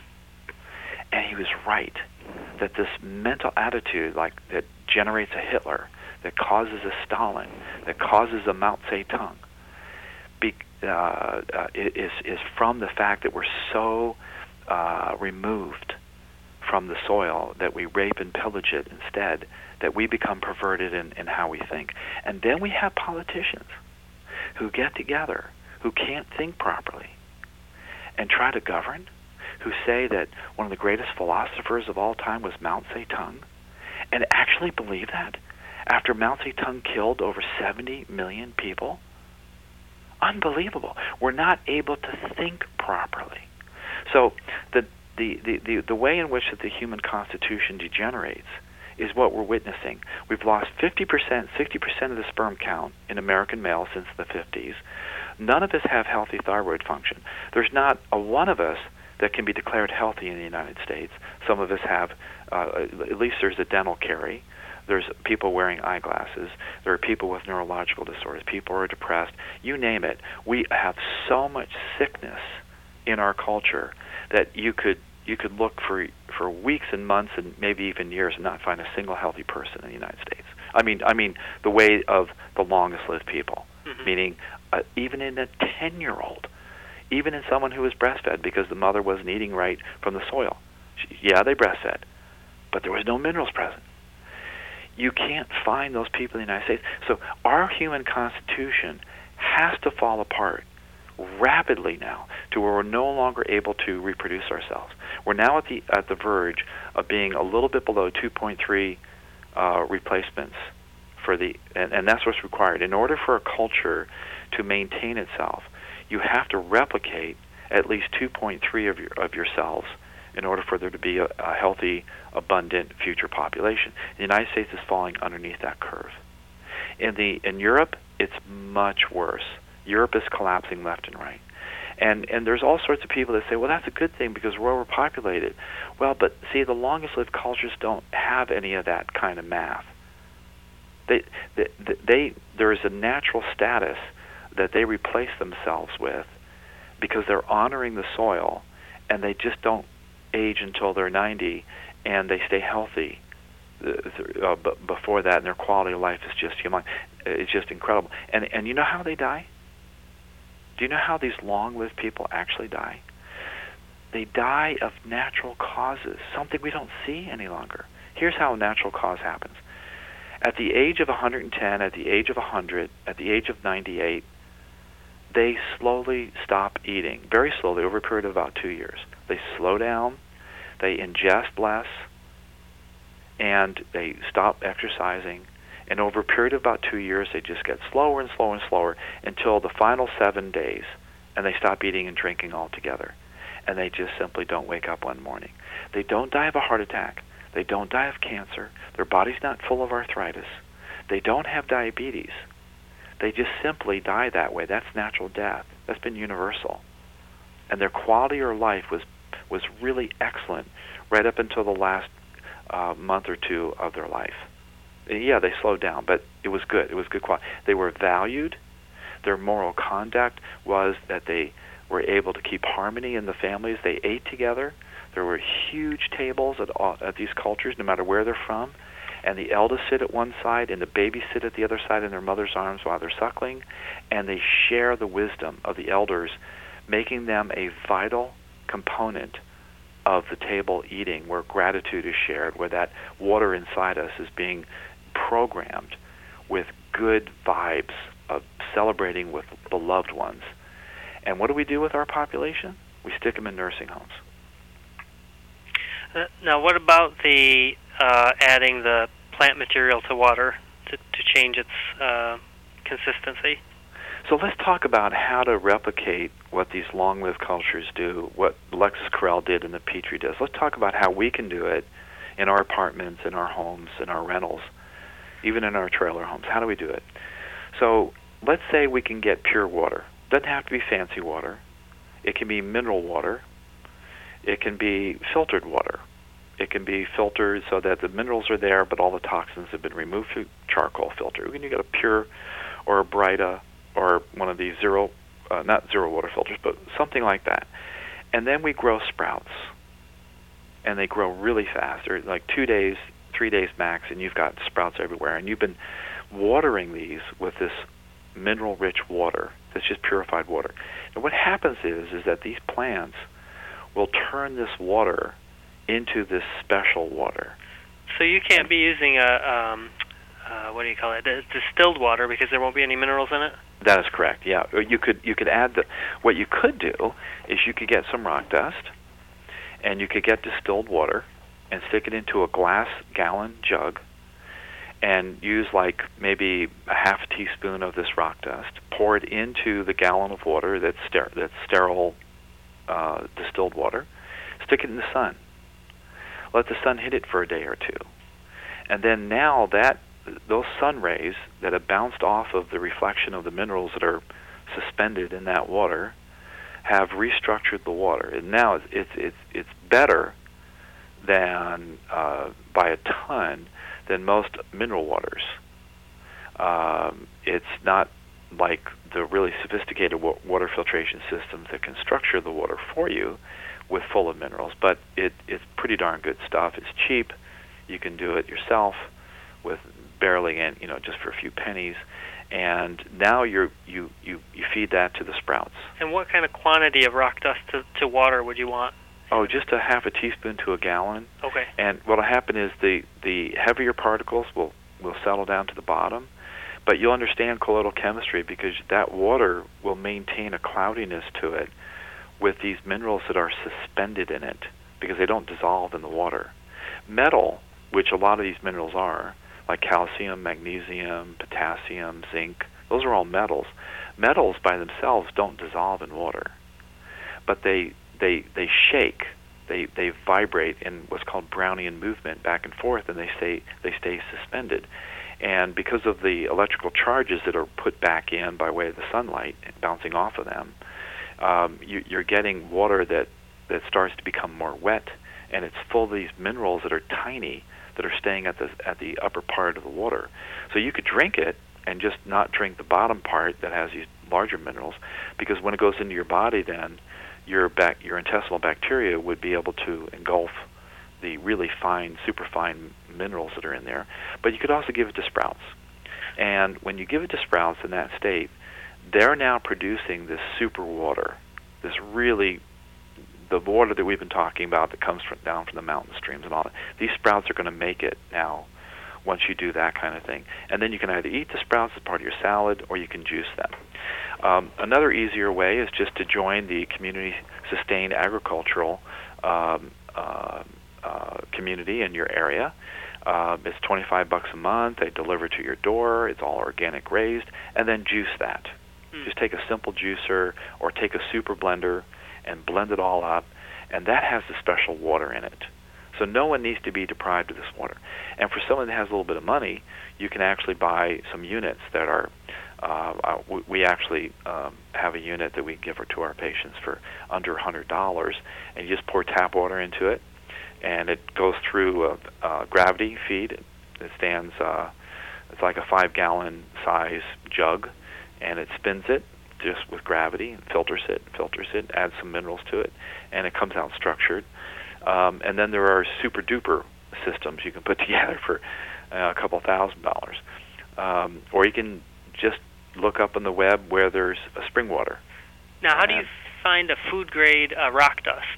And he was right, that this mental attitude, like that generates a Hitler, that causes a Stalin, that causes a Mao Zedong, be, uh, uh, is is from the fact that we're so uh, removed from the soil that we rape and pillage it instead, that we become perverted in, in how we think. And then we have politicians who get together, who can't think properly, and try to govern, who say that one of the greatest philosophers of all time was Mao Zedong, and actually believe that after Mao Zedong killed over seventy million people. Unbelievable. We're not able to think properly. So the The, the, the, the way in which the human constitution degenerates is what we're witnessing. We've lost fifty percent, sixty percent of the sperm count in American males since the fifties. None of us have healthy thyroid function. There's not a one of us that can be declared healthy in the United States. Some of us have, uh, at least there's a dental carie. There's people wearing eyeglasses. There are people with neurological disorders. People are depressed. You name it. We have so much sickness in our culture that you could you could look for for weeks and months and maybe even years and not find a single healthy person in the United States. I mean, I mean the way of the longest lived people, mm-hmm. meaning uh, even in a ten-year-old, even in someone who was breastfed because the mother wasn't eating right from the soil. She, yeah, they breastfed, but there was no minerals present. You can't find those people in the United States. So our human constitution has to fall apart rapidly now to where we're no longer able to reproduce ourselves. We're now at the at the verge of being a little bit below two point three uh, replacements for the, and, and that's what's required. In order for a culture to maintain itself, you have to replicate at least two point three of your of yourselves in order for there to be a, a healthy, abundant future population. The United States is falling underneath that curve. In the in Europe, it's much worse. Europe is collapsing left and right. And and there's all sorts of people that say, well, that's a good thing because we're overpopulated. Well, but see, the longest-lived cultures don't have any of that kind of math. They, they, they, there is a natural status that they replace themselves with because they're honoring the soil, and they just don't age until they're ninety, and they stay healthy uh, before that, and their quality of life is just human. It's just incredible. And and you know how they die? Do you know how these long-lived people actually die? They die of natural causes, something we don't see any longer. Here's how a natural cause happens. At the age of one hundred ten, at the age of one hundred, at the age of ninety-eight, they slowly stop eating, very slowly, over a period of about two years. They slow down, they ingest less, and they stop exercising. And over a period of about two years, they just get slower and slower and slower until the final seven days, and they stop eating and drinking altogether. And they just simply don't wake up one morning. They don't die of a heart attack. They don't die of cancer. Their body's not full of arthritis. They don't have diabetes. They just simply die that way. That's natural death. That's been universal. And their quality of life was was really excellent right up until the last uh, month or two of their life. Yeah, they slowed down, but it was good. It was good quality. They were valued. Their moral conduct was that they were able to keep harmony in the families. They ate together. There were huge tables at, all, at these cultures, no matter where they're from, and the eldest sit at one side and the babies sit at the other side in their mother's arms while they're suckling, and they share the wisdom of the elders, making them a vital component of the table eating, where gratitude is shared, where that water inside us is being programmed with good vibes of celebrating with beloved ones. And what do we do with our population? We stick them in nursing homes. Uh, now, what about the uh, adding the plant material to water to, to change its uh, consistency? So let's talk about how to replicate what these long-lived cultures do, what Alexis Carrel did and the Petri does. Let's talk about how we can do it in our apartments, in our homes, in our rentals, even in our trailer homes. How do we do it? So let's say we can get pure water. It doesn't have to be fancy water. It can be mineral water. It can be filtered water. It can be filtered so that the minerals are there, but all the toxins have been removed through charcoal filter. When you get a pure or a Brita or one of these zero, uh, not zero water filters, but something like that. And then we grow sprouts. And they grow really fast. They're like two days, three days max, and you've got sprouts everywhere. And you've been watering these with this mineral-rich water that's just purified water. And what happens is, is that these plants will turn this water into this special water. So you can't be using a, um, uh, what do you call it, a distilled water, because there won't be any minerals in it? That is correct, yeah. You could you could add the, what you could do is you could get some rock dust, and you could get distilled water and stick it into a glass gallon jug and use like maybe a half a teaspoon of this rock dust, pour it into the gallon of water that's, ster- that's sterile uh, distilled water, stick it in the sun. Let the sun hit it for a day or two. And then now that those sun rays that have bounced off of the reflection of the minerals that are suspended in that water have restructured the water. And now it's it's it's, it's better than uh, by a ton than most mineral waters. Um, it's not like the really sophisticated wa- water filtration systems that can structure the water for you with full of minerals, but it, it's pretty darn good stuff. It's cheap. You can do it yourself with barely, and you know, just for a few pennies. And now you're, you, you, you feed that to the sprouts. And what kind of quantity of rock dust to, to water would you want? Oh, just a half a teaspoon to a gallon. Okay. And what will happen is the, the heavier particles will, will settle down to the bottom, but you'll understand colloidal chemistry because that water will maintain a cloudiness to it with these minerals that are suspended in it because they don't dissolve in the water. Metal, which a lot of these minerals are, like calcium, magnesium, potassium, zinc, those are all metals. Metals by themselves don't dissolve in water, but they they they shake, they they vibrate in what's called Brownian movement back and forth, and they stay they stay suspended. And because of the electrical charges that are put back in by way of the sunlight and bouncing off of them, um, you, you're getting water that, that starts to become more wet, and it's full of these minerals that are tiny that are staying at the at the upper part of the water. So you could drink it and just not drink the bottom part that has these larger minerals, because when it goes into your body, then your bac- your intestinal bacteria would be able to engulf the really fine, super fine minerals that are in there. But you could also give it to sprouts. And when you give it to sprouts in that state, they're now producing this super water, this really, the water that we've been talking about that comes from, down from the mountain streams and all that. These sprouts are going to make it now once you do that kind of thing. And then you can either eat the sprouts as part of your salad or you can juice them. Um, another easier way is just to join the community-sustained agricultural um, uh, uh, community in your area. Uh, it's twenty-five bucks a month. They deliver to your door. It's all organic raised. And then juice that. Mm. Just take a simple juicer or take a super blender and blend it all up, and that has the special water in it. So no one needs to be deprived of this water. And for someone that has a little bit of money, you can actually buy some units that are, uh, we actually um, have a unit that we give her to our patients for under one hundred dollars, and you just pour tap water into it, and it goes through a, a gravity feed. It stands, uh, it's like a five-gallon size jug, and it spins it just with gravity and filters it, filters it, adds some minerals to it, and it comes out structured. Um, and then there are super-duper systems you can put together for uh, a couple thousand dollars. Um, or you can just look up on the web where there's a spring water. Now, how do you find a food-grade uh, rock dust?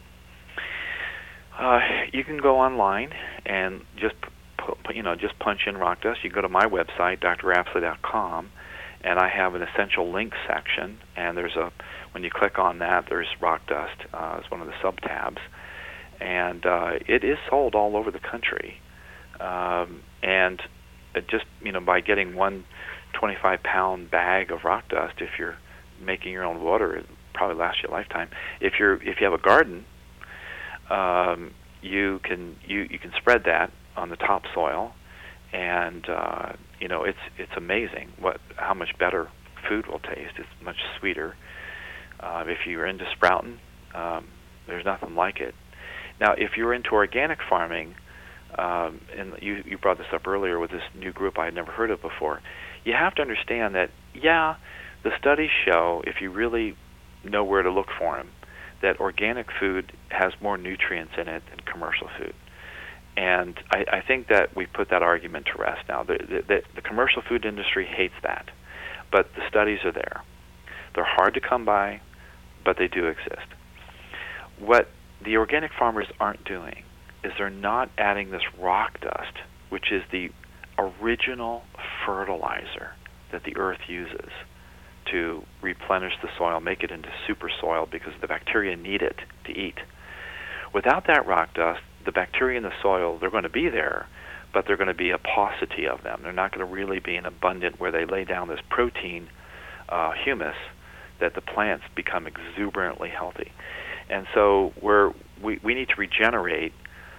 Uh, you can go online and just pu- you know just punch in rock dust. You can go to my website, d r apsley dot com, and I have an essential links section. And there's a when you click on that, there's rock dust uh, as one of the sub tabs, and uh, it is sold all over the country. Um, and it just you know by getting one twenty-five pound bag of rock dust, if you're making your own water, it probably lasts you a lifetime. If you're if you have a garden, Um, you can you, you can spread that on the topsoil, and uh, you know it's it's amazing what how much better food will taste. It's much sweeter. Uh, if you're into sprouting, um, there's nothing like it. Now, if you're into organic farming, um, and you you brought this up earlier with this new group I had never heard of before, you have to understand that yeah, the studies show if you really know where to look for them, that organic food has more nutrients in it than commercial food. And I, I think that we put that argument to rest now. The, the, the commercial food industry hates that, but the studies are there. They're hard to come by, but they do exist. What the organic farmers aren't doing is they're not adding this rock dust, which is the original fertilizer that the earth uses to replenish the soil, make it into super soil because the bacteria need it to eat. Without that rock dust, the bacteria in the soil, they're going to be there, but they're going to be a paucity of them. They're not going to really be an abundant where they lay down this protein uh, humus that the plants become exuberantly healthy. And so we're, we, we need to regenerate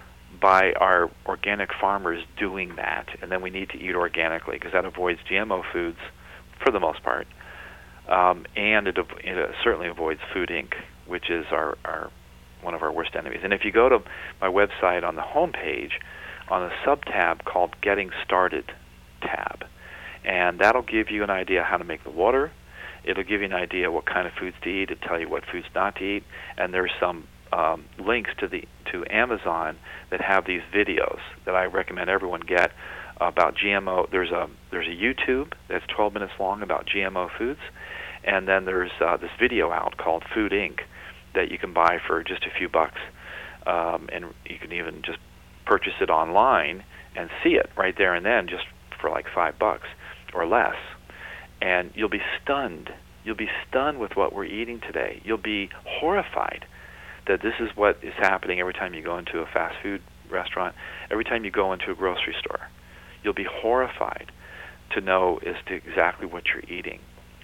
by our organic farmers doing that, and then we need to eat organically because that avoids G M O foods for the most part. Um, and it, it certainly avoids Food Incorporated, which is our, our one of our worst enemies. And if you go to my website on the home page, on a sub-tab called Getting Started tab, and that'll give you an idea how to make the water. It'll give you an idea what kind of foods to eat. It'll tell you what foods not to eat. And there's some um, links to the to Amazon that have these videos that I recommend everyone get about G M O. There's a there's a YouTube that's twelve minutes long about G M O foods. And then there's uh, this video out called Food Incorporated that you can buy for just a few bucks. Um, and you can even just purchase it online and see it right there and then just for like five bucks or less. And you'll be stunned. You'll be stunned with what we're eating today. You'll be horrified that this is what is happening every time you go into a fast food restaurant, every time you go into a grocery store. You'll be horrified to know as to exactly what you're eating.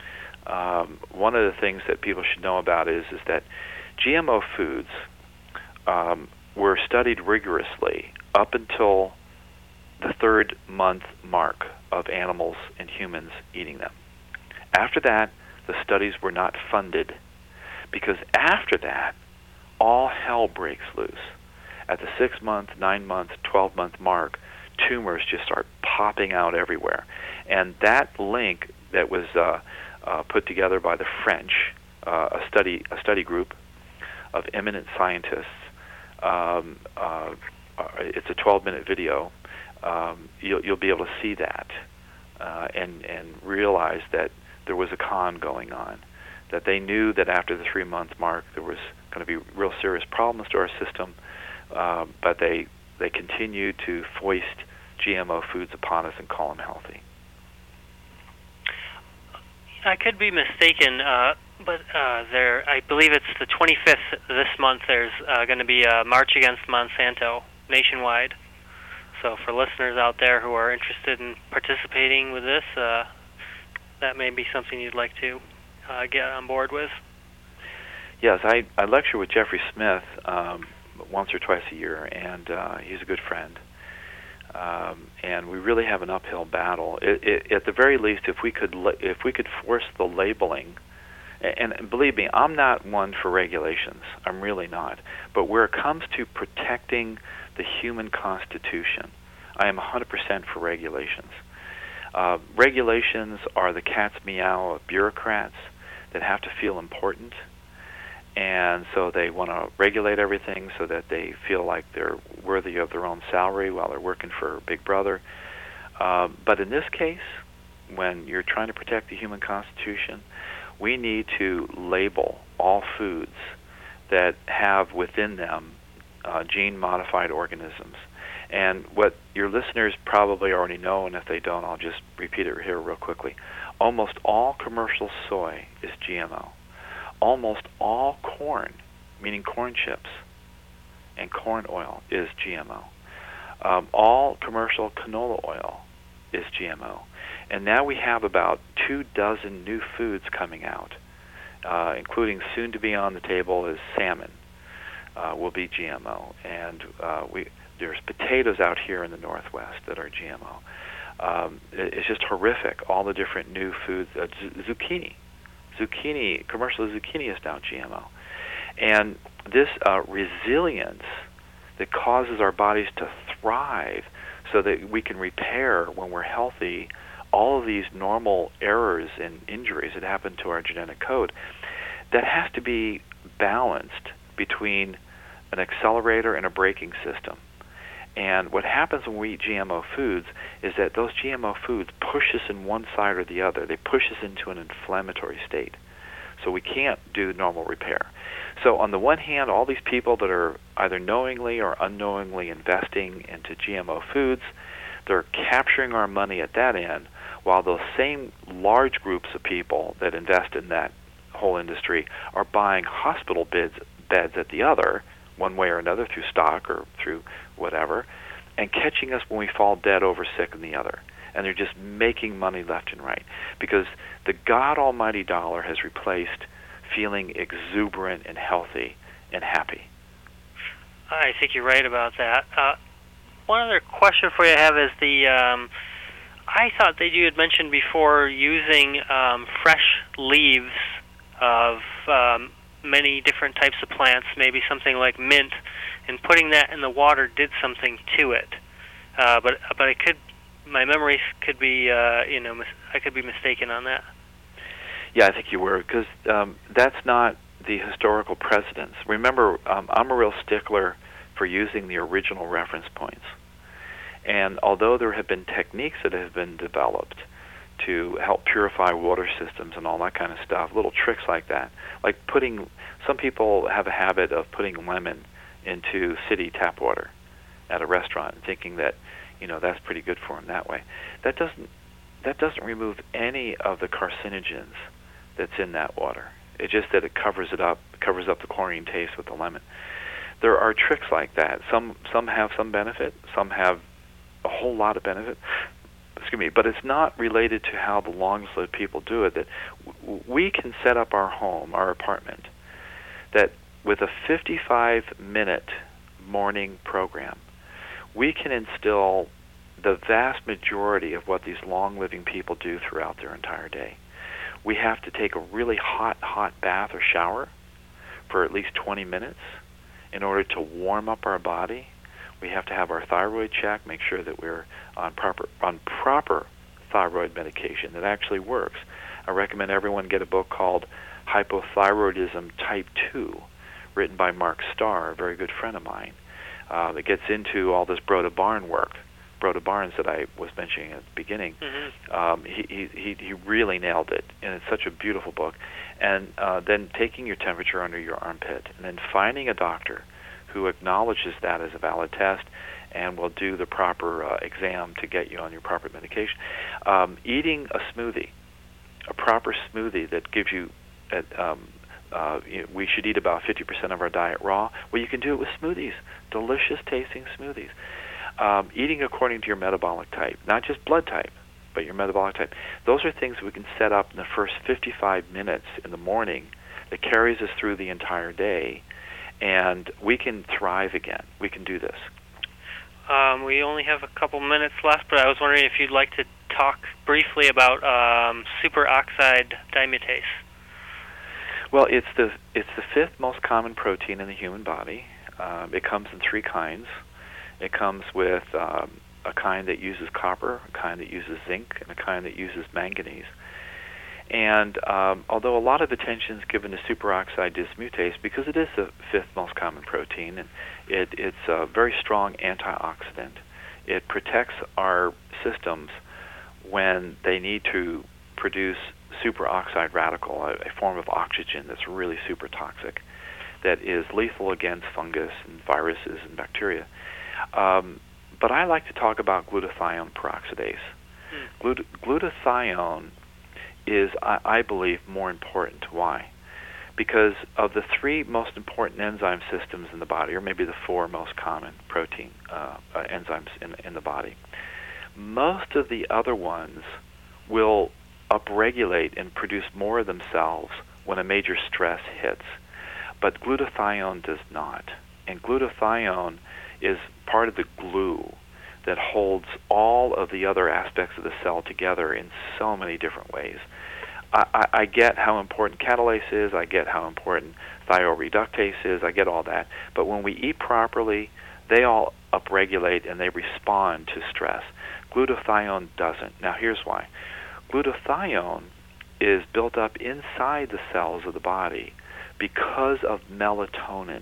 Um, one of the things that people should know about is is that G M O foods um, were studied rigorously up until the third month mark of animals and humans eating them. After that, the studies were not funded because after that, all hell breaks loose. At the six-month, nine-month, twelve-month mark, tumors just start popping out everywhere. And that link that was uh, uh, put together by the French, uh, a study a study group of eminent scientists, um, uh, it's a twelve-minute video. Um, you'll, you'll be able to see that uh, and, and realize that there was a con going on, that they knew that after the three-month mark there was going to be real serious problems to our system, uh, but they they continued to foist G M O foods upon us and call them healthy. I could be mistaken, uh, but uh, there, I believe it's the twenty-fifth this month. There's uh, going to be a march against Monsanto nationwide. So for listeners out there who are interested in participating with this, uh, that may be something you'd like to uh, get on board with. Yes, I, I lecture with Jeffrey Smith um, once or twice a year, and uh, he's a good friend. Um, and we really have an uphill battle. It, it, at the very least, if we could la- if we could force the labeling, and, and believe me, I'm not one for regulations. I'm really not. But where it comes to protecting the human constitution, I am one hundred percent for regulations. Uh, regulations are the cat's meow of bureaucrats that have to feel important, and so they want to regulate everything so that they feel like they're worthy of their own salary while they're working for Big Brother. Uh, but in this case, when you're trying to protect the human constitution, we need to label all foods that have within them uh, gene-modified organisms. And what your listeners probably already know, and if they don't, I'll just repeat it here real quickly. Almost all commercial soy is G M O. Almost all corn, meaning corn chips, and corn oil is G M O. Um, all commercial canola oil is G M O. And now we have about two dozen new foods coming out, uh, including soon to be on the table is salmon uh, will be G M O. And uh, we there's potatoes out here in the Northwest that are G M O. Um, it, it's just horrific, all the different new foods. Uh, z- zucchini. Zucchini, commercial zucchini is now G M O. And this uh, resilience that causes our bodies to thrive so that we can repair when we're healthy all of these normal errors and injuries that happen to our genetic code, that has to be balanced between an accelerator and a braking system. And what happens when we eat G M O foods is that those G M O foods push us in one side or the other. They push us into an inflammatory state. So we can't do normal repair. So on the one hand, all these people that are either knowingly or unknowingly investing into G M O foods, they're capturing our money at that end, while those same large groups of people that invest in that whole industry are buying hospital beds, beds at the other, one way or another, through stock or through whatever, and catching us when we fall dead over sick in the other. And they're just making money left and right, because the God almighty dollar has replaced feeling exuberant and healthy and happy. I think you're right about that. Uh, one other question for you I have is the, um, I thought that you had mentioned before using um, fresh leaves of um, many different types of plants, maybe something like mint, and putting that in the water did something to it. Uh, but but I could, my memories could be, uh, you know, mis- I could be mistaken on that. Yeah, I think you were, because um, that's not the historical precedence. Remember, um, I'm a real stickler for using the original reference points. And although there have been techniques that have been developed to help purify water systems and all that kind of stuff, little tricks like that, like putting, some people have a habit of putting lemon into city tap water at a restaurant and thinking that, you know, that's pretty good for them that way. That doesn't, that doesn't remove any of the carcinogens that's in that water. It's just that it covers it up, covers up the chlorine taste with the lemon. There are tricks like that. Some some have some benefit, some have a whole lot of benefit. Excuse me, but it's not related to how the longest-lived people do it. That w- we can set up our home, our apartment, that with a fifty-five minute morning program, we can instill the vast majority of what these long-living people do throughout their entire day. We have to take a really hot, hot bath or shower for at least twenty minutes in order to warm up our body. We have to have our thyroid checked, make sure that we're on proper on proper thyroid medication that actually works. I recommend everyone get a book called Hypothyroidism Type two, written by Mark Starr, a very good friend of mine, uh, that gets into all this Broda Barn work. Broda Barnes that I was mentioning at the beginning, mm-hmm. um, he, he he really nailed it, and it's such a beautiful book. And uh, then taking your temperature under your armpit, and then finding a doctor who acknowledges that as a valid test and will do the proper uh, exam to get you on your proper medication. Um, eating a smoothie, a proper smoothie that gives you, uh, um, uh, you know, we should eat about fifty percent of our diet raw. Well, you can do it with smoothies, delicious tasting smoothies. Um, eating according to your metabolic type, not just blood type, but your metabolic type. Those are things we can set up in the first fifty-five minutes in the morning that carries us through the entire day, and we can thrive again. We can do this. Um, we only have a couple minutes left, but I was wondering if you'd like to talk briefly about um, superoxide dismutase. Well, it's the it's the fifth most common protein in the human body. Um, it comes in three kinds. It comes with um, a kind that uses copper, a kind that uses zinc, and a kind that uses manganese. And um, although a lot of attention is given to superoxide dismutase because it is the fifth most common protein, and it, it's a very strong antioxidant. It protects our systems when they need to produce superoxide radical, a, a form of oxygen that's really super toxic, that is lethal against fungus and viruses and bacteria. Um, but I like to talk about glutathione peroxidase. Mm. Glut- glutathione is, I, I believe, more important. Why? Because of the three most important enzyme systems in the body, or maybe the four most common protein uh, uh, enzymes in, in the body, most of the other ones will upregulate and produce more of themselves when a major stress hits. But glutathione does not. And glutathione is part of the glue that holds all of the other aspects of the cell together in so many different ways. I, I, I get how important catalase is, I get how important thioreductase is, I get all that. But when we eat properly, they all upregulate and they respond to stress. Glutathione doesn't. Now here's why. Glutathione is built up inside the cells of the body because of melatonin.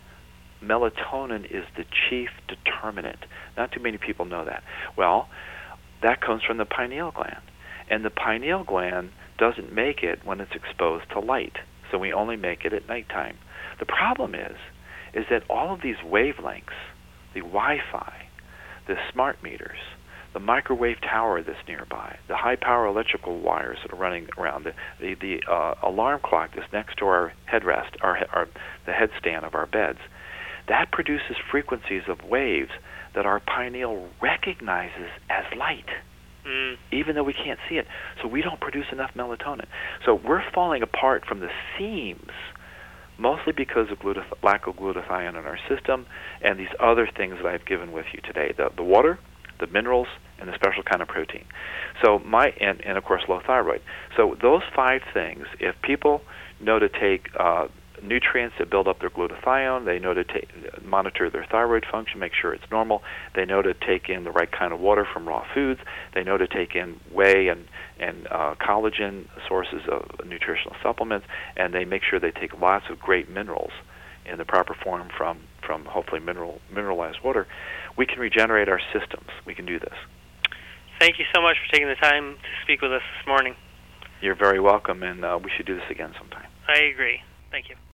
Melatonin is the chief determinant. Not too many people know that. Well, that comes from the pineal gland. And the pineal gland doesn't make it when it's exposed to light. So we only make it at nighttime. The problem is, is that all of these wavelengths, the Wi-Fi, the smart meters, the microwave tower that's nearby, the high-power electrical wires that are running around, the the, the uh, alarm clock that's next to our headrest, our, our the headstand of our beds, that produces frequencies of waves that our pineal recognizes as light, mm. even though we can't see it. So we don't produce enough melatonin. So we're falling apart from the seams, mostly because of glutath- lack of glutathione in our system and these other things that I've given with you today, the, the water, the minerals, and the special kind of protein. So my and, and of course low thyroid. So those five things, if people know to take uh, nutrients that build up their glutathione, they know to take, monitor their thyroid function, make sure it's normal, they know to take in the right kind of water from raw foods, they know to take in whey and, and uh, collagen sources of nutritional supplements, and they make sure they take lots of great minerals in the proper form from, from hopefully mineral mineralized water, we can regenerate our systems. We can do this. Thank you so much for taking the time to speak with us this morning. You're very welcome, and uh, we should do this again sometime. I agree. Thank you.